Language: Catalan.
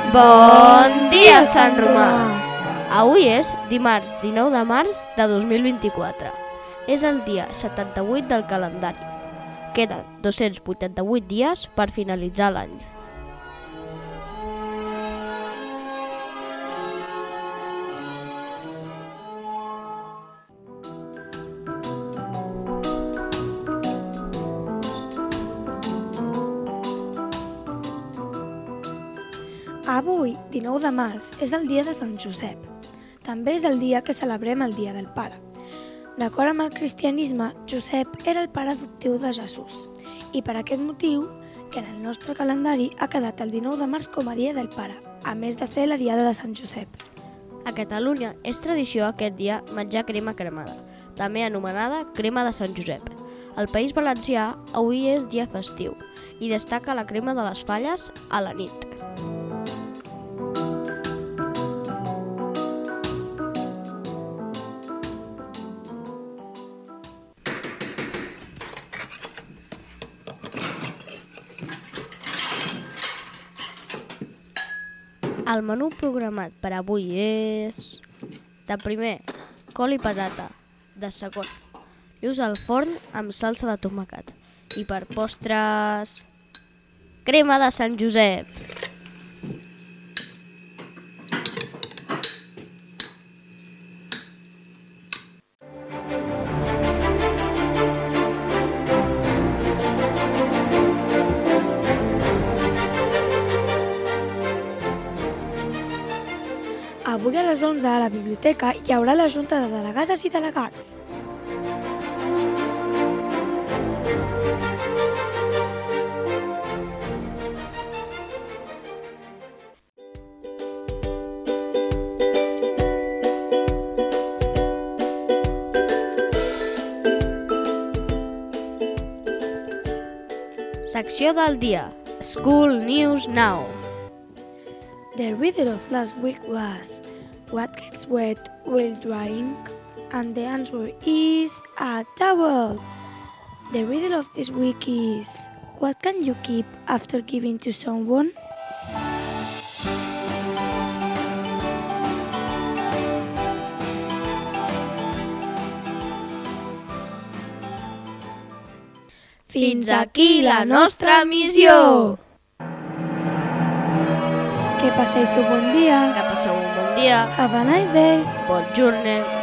Bon dia, Sant Romà! Avui és dimarts 19 de març de 2024. És el dia 78 del calendari. Queden 288 dies per finalitzar l'any. Avui, 19 de març, és el dia de Sant Josep. També és el dia que celebrem el Dia del Pare. D'acord amb el cristianisme, Josep era el pare adoptiu de Jesús i per aquest motiu, en el nostre calendari ha quedat el 19 de març com a Dia del Pare, a més de ser la Diada de Sant Josep. A Catalunya és tradició aquest dia menjar crema cremada, també anomenada crema de Sant Josep. Al País Valencià avui és dia festiu i destaca la crema de les Falles a la nit. El menú programat per avui és... De primer, col i patata. De segon, lluç al forn amb salsa de tomàquet. I per postres... crema de Sant Josep. Avui a les 11 a la biblioteca hi haurà la Junta de Delegades i Delegats. Secció del dia. School News Now. The riddle of last week was, what gets wet while drying? And the answer is a towel. The riddle of this week is, what can you keep after giving to someone? Fins aquí la nostra missió! Que passeu un bon dia. Que passeu un bon dia. Have a nice day. Bon jorn.